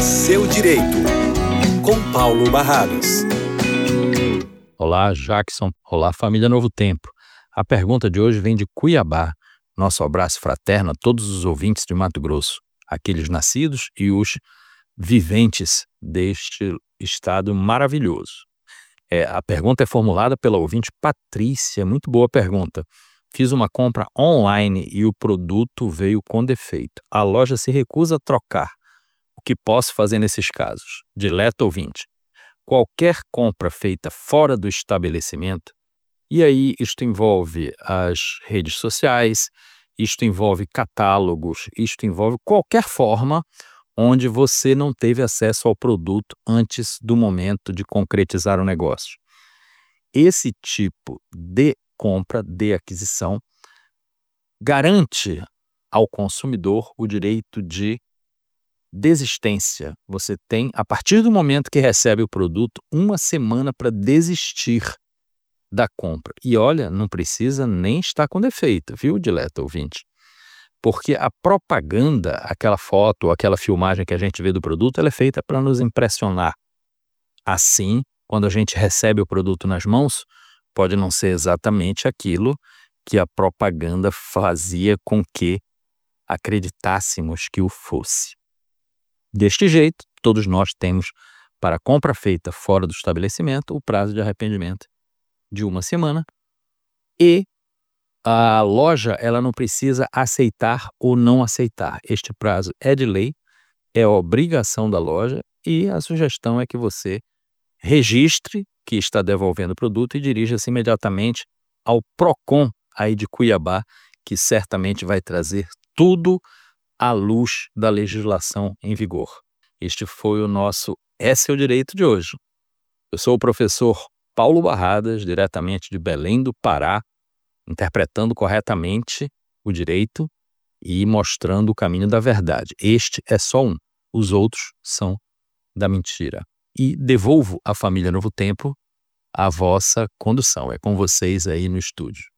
Seu Direito, com Paulo Barradas. Olá, Jackson. Olá, família Novo Tempo. A pergunta de hoje vem de Cuiabá. Nosso abraço fraterno a todos os ouvintes de Mato Grosso, aqueles nascidos e os viventes deste estado maravilhoso. A pergunta é formulada pela ouvinte Patrícia. Muito boa pergunta. Fiz uma compra online e o produto veio com defeito. A loja se recusa a trocar. O que posso fazer nesses casos? Dileto ouvinte. Qualquer compra feita fora do estabelecimento, e aí isto envolve as redes sociais, isto envolve catálogos, isto envolve qualquer forma onde você não teve acesso ao produto antes do momento de concretizar o negócio. Esse tipo de compra, de aquisição, garante ao consumidor o direito de desistência. Você tem, a partir do momento que recebe o produto, 1 semana para desistir da compra. E olha, não precisa nem estar com defeito, viu, dileto ouvinte? Porque a propaganda, aquela foto, aquela filmagem que a gente vê do produto, ela é feita para nos impressionar. Assim, quando a gente recebe o produto nas mãos, pode não ser exatamente aquilo que a propaganda fazia com que acreditássemos que o fosse. Deste jeito, todos nós temos, para a compra feita fora do estabelecimento, o prazo de arrependimento de 1 semana, e a loja ela não precisa aceitar ou não aceitar. Este prazo é de lei, é obrigação da loja, e a sugestão é que você registre que está devolvendo o produto e dirija-se imediatamente ao Procon aí de Cuiabá, que certamente vai trazer tudo à luz da legislação em vigor. Este foi o nosso É Seu Direito de hoje. Eu sou o professor Paulo Barradas, diretamente de Belém do Pará, interpretando corretamente o direito e mostrando o caminho da verdade. Este é só um, os outros são da mentira. E devolvo à família Novo Tempo a vossa condução. É com vocês aí no estúdio.